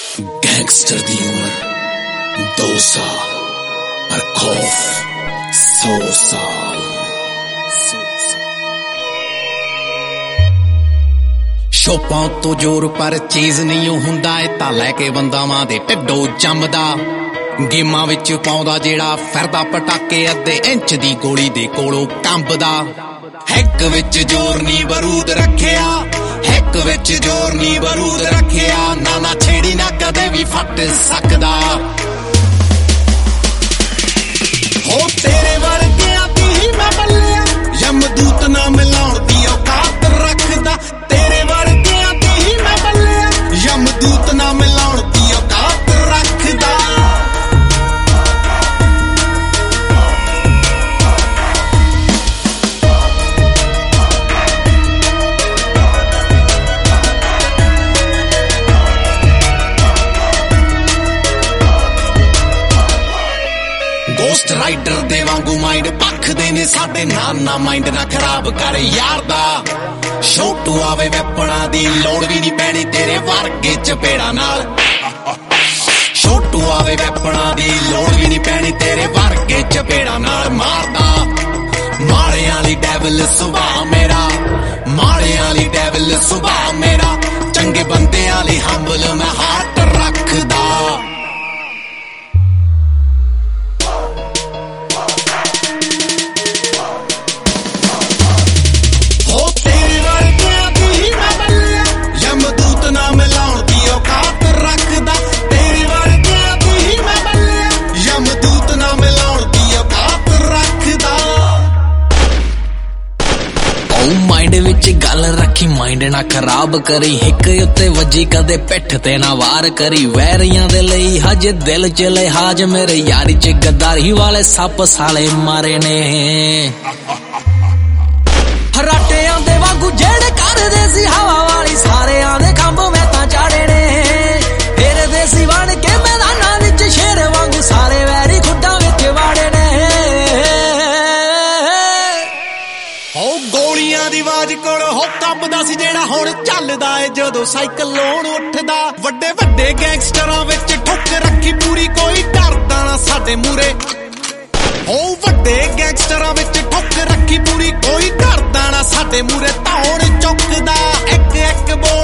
Gangster दी उम्र 2 साल पर खौफ 100 साल। शोपां तो जोर पर चीज नहीं हुंदा ए तां लैके बंदावां दे ढिड्डों जम्मदा। गेमां विच पाउंदा जेड़ा फिरदा पटाके अद्धे इंच दी गोली दे कोलों कंबदा। हिक विच जोर नी बरूद रखिया, हिक विच जोर नी बरूद रखिया, ना छेड़ी ना कदे भी फट सकदा। हो तेरे वर्गियां दी ही मैं बल्लिया, यमदूत ना मिलाउण दी औकात रखदा। तेरे वर्गियां दी ही मैं बल्लिया, यमदूत ना मिलाउण दी औकात रखदा। गोस्ट राइडर दे वांगू माइंड पखदे ने साडे नाना माइंड ना खराब कर यार दा। छोटू आवे वेपणा दी लोड़ भी नहीं पैनी तेरे वर्गे चपेड़ा नाल। छोटू आवे वेपणा दी लोड़ भी नहीं पैनी तेरे वर्गे चपेड़ा नाल मारदा। माड़े आली डेविल सुभाऽ मेरा, माड़े आली डेविल सुभाऽ मेरा, चंगे बंदे आली हंबल मैं हार्ट रखदा। माइंड विच गल रखी माइंड ना खराब करी, हिक उत्ते वजी कदे पिठ ते ना वार करी। वैरियां दे लई हजे दिल च लिहाज, मेरे यारी च गद्दारी वाले सप साले मारे ने। हराटियां दे वांगू जेड़े करदे सी हवा वाली, सारे आंदे खंभ मैं तां चाड़े ने। फेर देसी बन के मैदानां विच शेर वांगू सारे वैरी खुड्डां विच वाड़े ने। गोलियां दी आवाज कोल हो कंबदा सी जेड़ा हुण चलदा ए जदों साइकिल लोण उठदा। वड्डे वड्डे गैंगस्टरां विच ठुक रखी पूरी, कोई डरदा ना साडे मूरे। हो वड्डे गैंगस्टरां विच ठुक रखी पूरी, कोई डरदा ना साडे मूरे। धौण चुकदा एक एक बोल